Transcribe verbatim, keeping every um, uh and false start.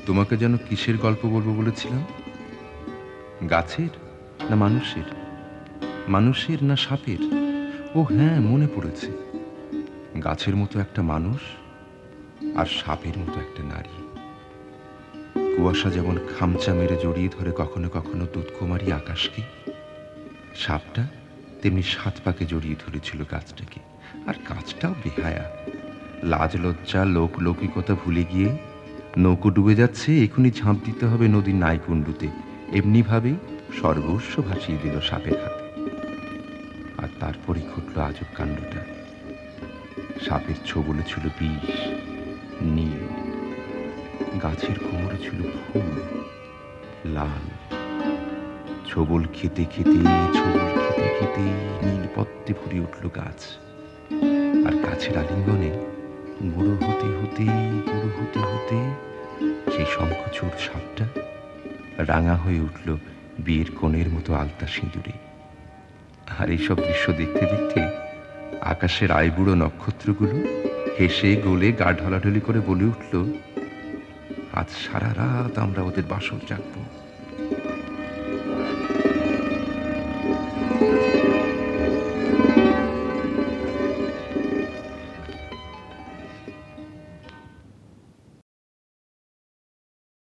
তোমাকে যেন কিসের গল্প বলবো বলেছিলাম? গাছের না মানুষের? মানুষের না সাপের? ও হ্যাঁ, মনে পড়েছে। গাছের মতো একটা মানুষ আর সাপের মতো একটা নারী। কুয়াশা যেমন খামচা মেরে জড়িয়ে ধরে কখনো কখনো দুধকুমারী আকাশকে, সাপটা তেমনি সাত পাকে জড়িয়ে ধরেছিল গাছটাকে। আর গাছটাও বেহায়া, লাজ লজ্জা লোক লৌকিকতা ভুলে গিয়ে নৌকো ডুবে যাচ্ছে, এখনই ঝাঁপ দিতে হবে নদীর নাইকুণ্ডুতে, এমনি ভাবেই সর্বস্ব ভাসিয়ে দিল সাপের হাতে। আর তারপরই ঘটল আজব কাণ্ডটা। সাপের ছোবলে ছিল বিষ, নীল। গাছের কোমরে ছিল ফুল, লাল। ছোবল খেতে খেতে ছোবল খেতে খেতে নীল পদ্মে ভরে উঠল গাছ। আর গাছের আলিঙ্গনে বুড়ো হতে হতে বুড়ো হতে হতে সেই শঙ্খচূড় সাপটা রাঙা হয়ে উঠল বিয়ের কোণের মতো আলতা সিঁদুরে। আর এইসব দৃশ্য দেখতে দেখতে আকাশের আইবুড়ো নক্ষত্রগুলো হেসে গোলে গা ঢলাঢলি করে বলে উঠল, আজ সারা রাত আমরা ওদের বাসর জাগবো।